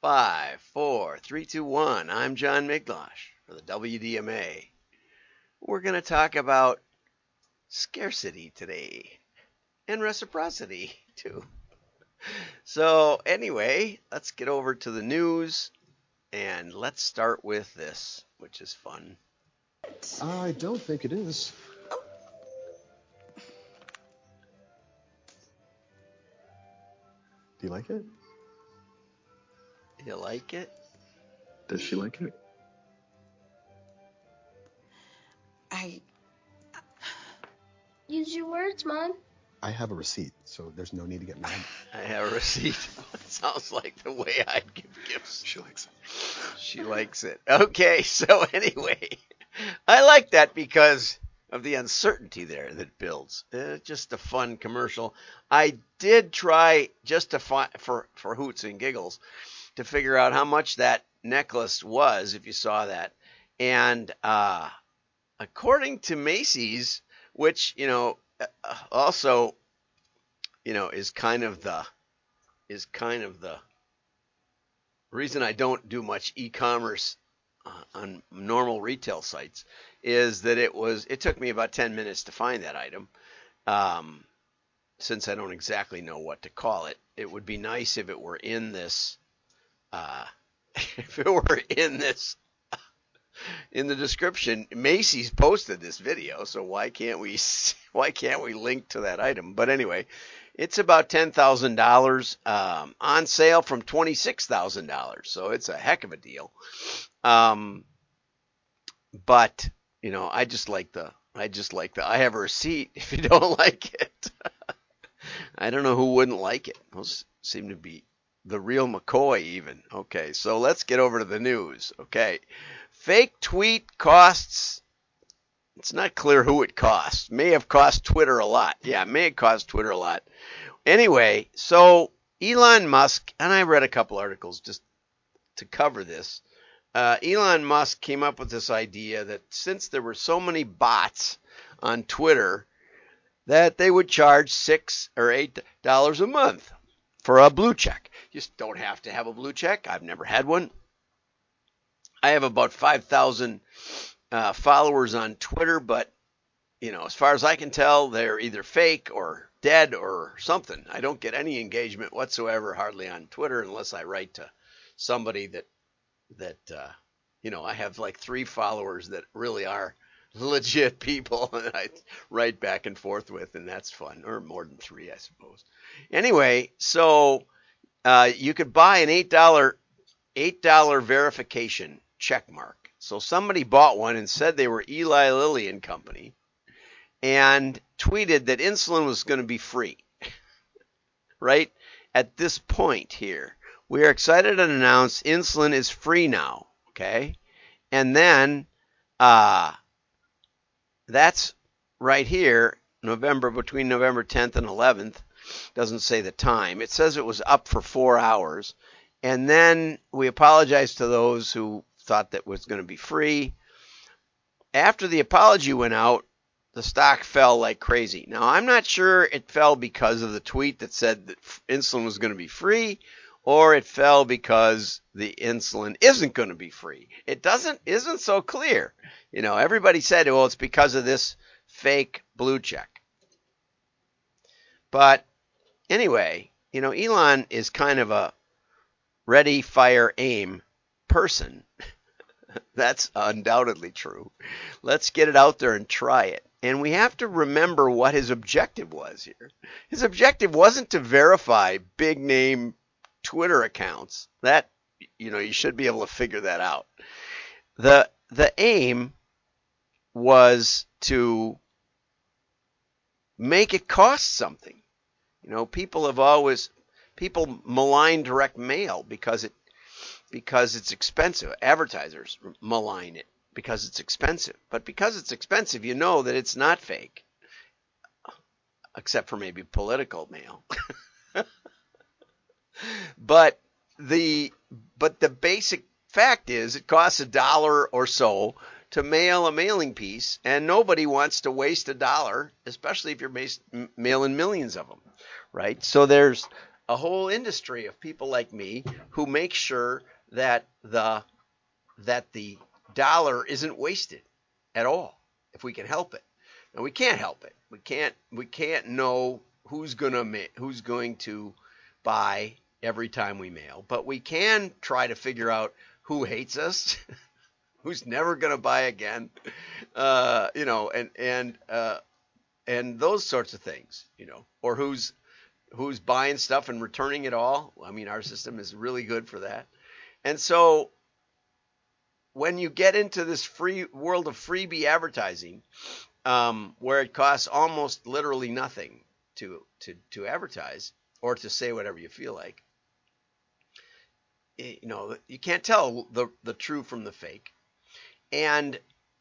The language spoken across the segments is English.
Five, four, three, two, one. I'm John Miglosh for the WDMA. We're going to talk about scarcity today and reciprocity too. So anyway, let's get over to the news and let's start with this, which is fun. I don't think it is. Do you like it? You like it? Does she like it? I use your words, Mom. I have a receipt, so there's no need to get mad. I have a receipt. Sounds like the way I'd give gifts. She likes it. She likes it. Okay, so anyway, I like that because of the uncertainty there that builds. Just a fun commercial. I did try just to find for hoots and giggles to figure out how much that necklace was, if you saw that. And according to Macy's, which also is kind of the reason I don't do much e-commerce on normal retail sites is that it took me about 10 minutes to find that item. Since I don't exactly know what to call it, it would be nice if it were in this in the description. Macy's posted this video, so why can't we link to that item? But anyway, it's about $10,000 on sale from $26,000, so it's a heck of a deal. But I just like the I have a receipt. If you don't like it, I don't know who wouldn't like it. Those seem to be the real McCoy even. Okay, so let's get over to the news. Okay, fake tweet costs. It's not clear who it costs. May have cost Twitter a lot. Yeah, it may have cost Twitter a lot. Anyway, so Elon Musk, and I read a couple articles just to cover this. Elon Musk came up with this idea that since there were so many bots on Twitter, that they would charge $6 or $8 a month for a blue check. You just don't have to have a blue check. I've never had one. I have about 5,000 followers on Twitter, but as far as I can tell, they're either fake or dead or something. I don't get any engagement whatsoever, hardly on Twitter, unless I write to somebody that I have like 3 followers that really are legit people and I write back and forth with, and that's fun, or more than 3, I suppose. Anyway, so you could buy an $8 verification check mark. So somebody bought one and said they were Eli Lilly and Company and tweeted that insulin was going to be free. Right at this point here, we are excited to announce insulin is free now. Okay, and then that's right here, between November 10th and 11th. Doesn't say the time. It says it was up for 4 hours. And then we apologize to those who thought that was going to be free. After the apology went out, the stock fell like crazy. Now, I'm not sure it fell because of the tweet that said that insulin was going to be free, or it fell because the insulin isn't going to be free. It isn't so clear. Everybody said, well, it's because of this fake blue check. But anyway, Elon is kind of a ready, fire, aim person. That's undoubtedly true. Let's get it out there and try it. And we have to remember what his objective was here. His objective wasn't to verify big name Twitter accounts. That, you should be able to figure that out. The aim was to make it cost something. People malign direct mail because it's expensive. Advertisers malign it because it's expensive. But because it's expensive, that it's not fake. Except for maybe political mail. But the basic fact is it costs $1 or so to mail a mailing piece, and nobody wants to waste $1, especially if you're mailing millions of them, right? So there's a whole industry of people like me who make sure that the dollar isn't wasted at all if we can help it. And we can't help it. We can't know who's going to buy every time we mail, but we can try to figure out who hates us, who's never going to buy again, and those sorts of things, or who's buying stuff and returning it all. I mean, our system is really good for that. And so when you get into this free world of freebie advertising, where it costs almost literally nothing to advertise or to say whatever you feel like, you can't tell the true from the fake. And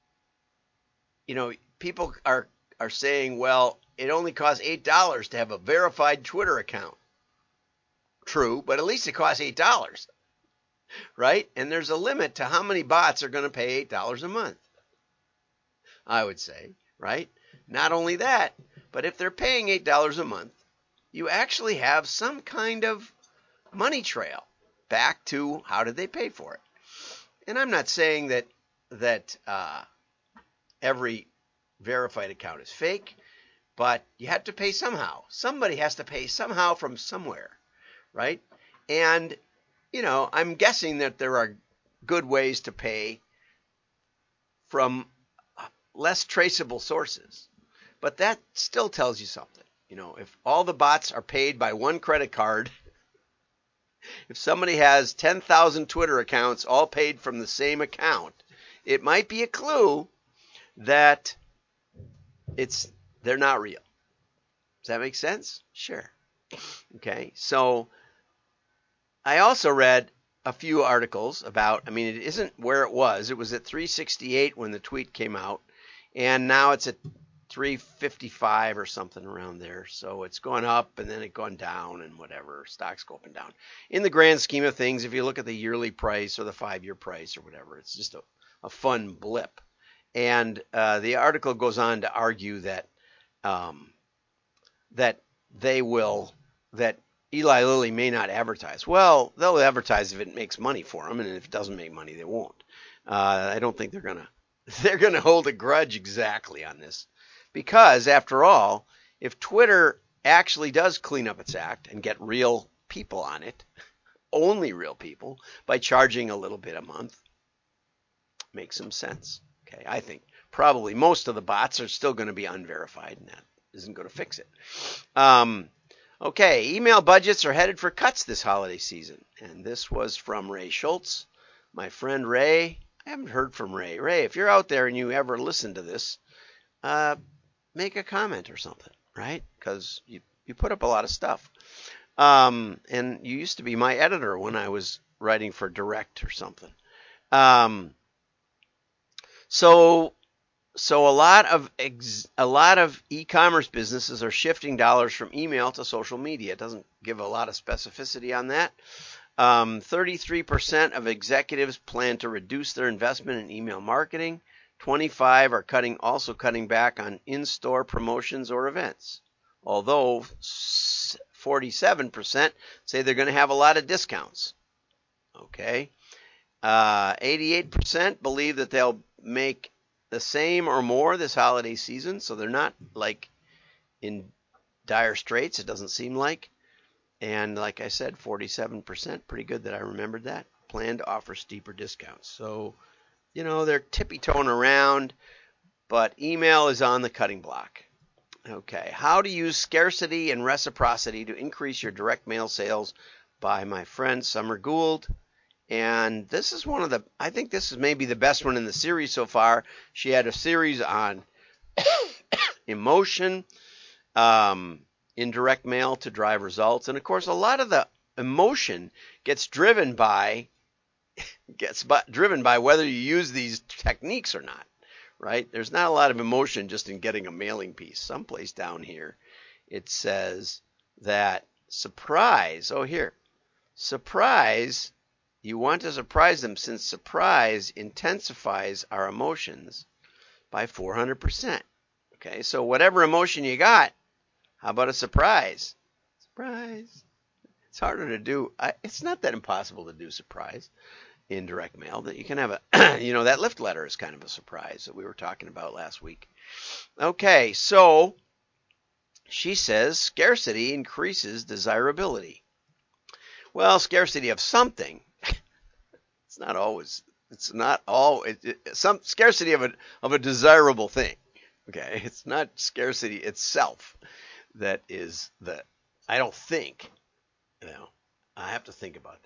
people are saying, well, it only costs $8 to have a verified Twitter account. True, but at least it costs $8, right? And there's a limit to how many bots are going to pay $8 a month, I would say, right? Not only that, but if they're paying $8 a month, you actually have some kind of money trail back to how did they pay for it. And I'm not saying that every verified account is fake, but you have to pay somehow. Somebody has to pay somehow from somewhere, right? And, I'm guessing that there are good ways to pay from less traceable sources. But that still tells you something. If all the bots are paid by one credit card, if somebody has 10,000 Twitter accounts all paid from the same account, it might be a clue that they're not real. Does that make sense? Sure. Okay. So I also read a few articles about, it isn't where it was. It was at 368 when the tweet came out, and now it's at 355 or something around there. So it's gone up and then it gone down and whatever. Stocks go up and down. In the grand scheme of things, if you look at the yearly price or the 5-year price or whatever, it's just a fun blip. And the article goes on to argue that that Eli Lilly may not advertise. Well, they'll advertise if it makes money for them, and if it doesn't make money, they won't. I don't think they're gonna hold a grudge exactly on this, because after all, if Twitter actually does clean up its act and get real people on it, only real people, by charging a little bit a month, makes some sense. Okay, I think probably most of the bots are still going to be unverified, and that isn't going to fix it. Okay, email budgets are headed for cuts this holiday season. And this was from Ray Schultz, my friend Ray. I haven't heard from Ray. Ray, if you're out there and you ever listen to this, make a comment or something, right? Because you put up a lot of stuff. And you used to be my editor when I was writing for Direct or something. So a lot of e-commerce businesses are shifting dollars from email to social media. It doesn't give a lot of specificity on that. 33% of executives plan to reduce their investment in email marketing. 25% are also cutting back on in-store promotions or events. Although 47% say they're going to have a lot of discounts. Okay. 88% believe that they'll make the same or more this holiday season, so they're not like in dire straits, it doesn't seem like. And like I said, 47%, pretty good that I remembered that, plan to offer steeper discounts. So, they're tippy-toeing around, but email is on the cutting block. Okay, how to use scarcity and reciprocity to increase your direct mail sales, by my friend Summer Gould. And this is I think this is maybe the best one in the series so far. She had a series on emotion in direct mail to drive results. And of course, a lot of the emotion gets driven by whether you use these techniques or not, right? There's not a lot of emotion just in getting a mailing piece. Someplace down here, it says that surprise. Surprise. You want to surprise them, since surprise intensifies our emotions by 400%. Okay, so whatever emotion you got, how about a surprise? Surprise. It's harder to do. It's not that impossible to do surprise in direct mail. That you can have a, that Lyft letter is kind of a surprise that we were talking about last week. Okay, so she says scarcity increases desirability. Well, scarcity of something. It's not always. It's not all. Some scarcity of a desirable thing. Okay, it's not scarcity itself that is the. I don't think. I have to think about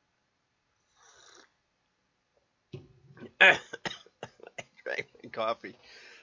that. Drank my coffee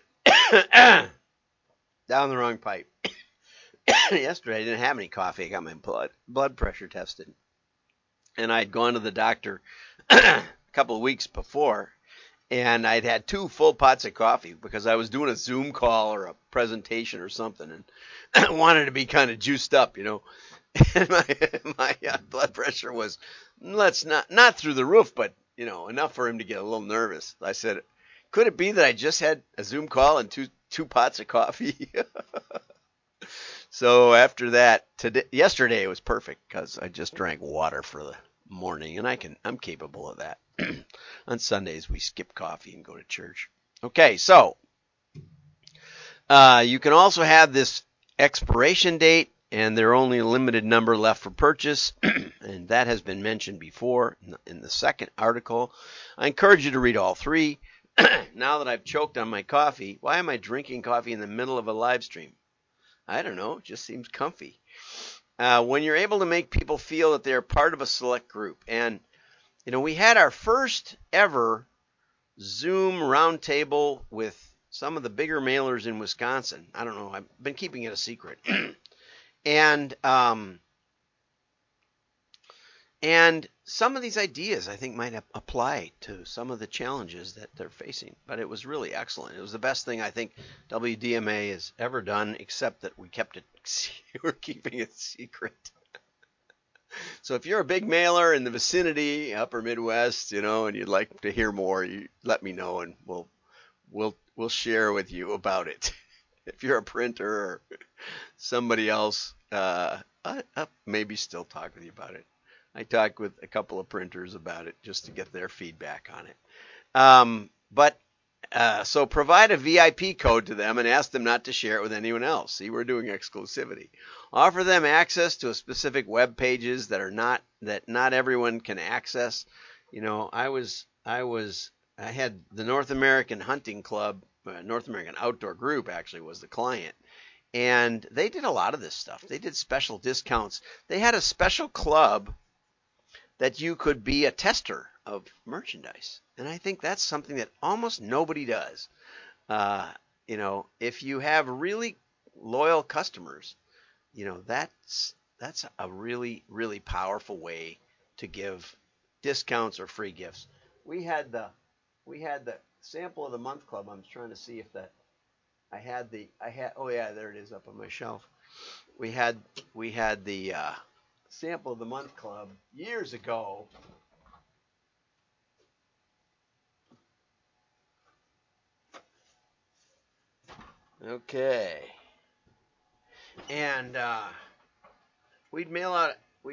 down the wrong pipe. Yesterday I didn't have any coffee. I got my blood pressure tested, and I'd gone to the doctor a couple of weeks before, and I'd had 2 full pots of coffee because I was doing a Zoom call or a presentation or something, and wanted to be kind of juiced up, And my blood pressure was, not through the roof, but enough for him to get a little nervous. I said, could it be that I just had a Zoom call and two pots of coffee? So after that, yesterday it was perfect because I just drank water for the morning, and I'm capable of that. On Sundays we skip coffee and go to church. Okay, so you can also have this expiration date, and there are only a limited number left for purchase, and that has been mentioned before in the second article. I encourage you to read all 3. Now that I've choked on my coffee, why am I drinking coffee in the middle of a live stream? I don't know. It just seems comfy. When you're able to make people feel that they're part of a select group. And, we had our first ever Zoom roundtable with some of the bigger mailers in Wisconsin. I don't know. I've been keeping it a secret. And some of these ideas, I think, might apply to some of the challenges that they're facing. But it was really excellent. It was the best thing I think WDMA has ever done, except that we're keeping it secret. So if you're a big mailer in the vicinity, Upper Midwest, and you'd like to hear more, you let me know, and we'll share with you about it. If you're a printer or somebody else, I'll maybe still talk with you about it. I talked with a couple of printers about it just to get their feedback on it. So provide a VIP code to them and ask them not to share it with anyone else. See, we're doing exclusivity. Offer them access to specific web pages that not everyone can access. I had the North American Hunting Club, North American Outdoor Group actually was the client. And they did a lot of this stuff. They did special discounts. They had a special club that you could be a tester of merchandise. And I think that's something that almost nobody does. If you have really loyal customers, that's a really, really powerful way to give discounts or free gifts. We had the sample of the month club. I'm trying to see if oh yeah, there it is up on my shelf. We had the sample of the month club years ago. Okay. And we'd mail out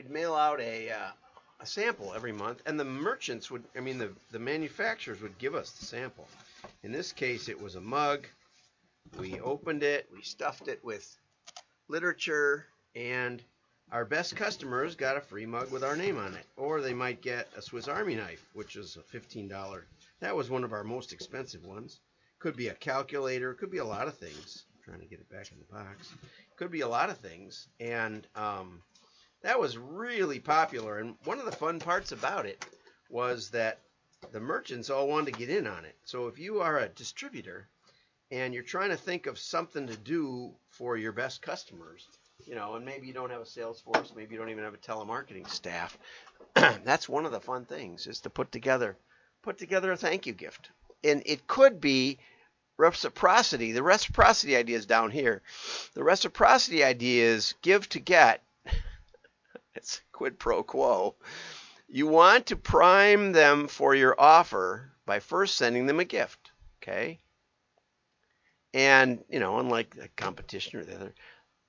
a sample every month, and the merchants the manufacturers would give us the sample. In this case, it was a mug. We opened it, we stuffed it with literature, and our best customers got a free mug with our name on it. Or they might get a Swiss Army knife, which is a $15. That was one of our most expensive ones. Could be a calculator, could be a lot of things. I'm trying to get it back in the box. Could be a lot of things. And that was really popular. And one of the fun parts about it was that the merchants all wanted to get in on it. So if you are a distributor and you're trying to think of something to do for your best customers, and maybe you don't have a sales force, maybe you don't even have a telemarketing staff, that's one of the fun things, is to put together a thank you gift. And it could be reciprocity. The reciprocity idea is down here. The reciprocity idea is give to get. It's quid pro quo. You want to prime them for your offer by first sending them a gift, okay? And, unlike the competition or the other,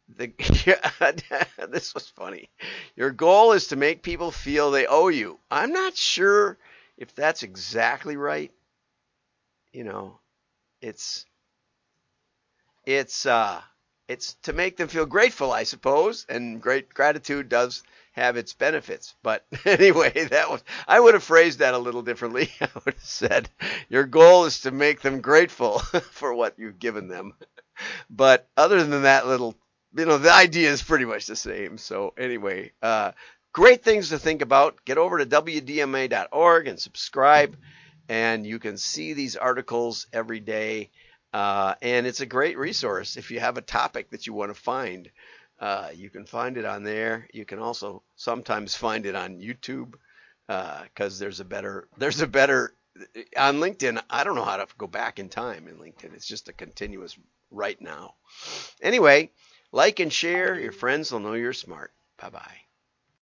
This was funny. Your goal is to make people feel they owe you. I'm not sure if that's exactly right. You know, it's it's uh it's to make them feel grateful, I suppose, and great gratitude does have its benefits. But anyway, I would have phrased that a little differently. I would have said your goal is to make them grateful for what you've given them. But other than that little, the idea is pretty much the same. So anyway, great things to think about. Get over to WDMA.org and subscribe, and you can see these articles every day. And it's a great resource if you have a topic that you want to find. You can find it on there. You can also sometimes find it on YouTube because there's a better on LinkedIn. I don't know how to go back in time in LinkedIn. It's just a continuous right now. Anyway, like and share. Your friends will know you're smart. Bye bye.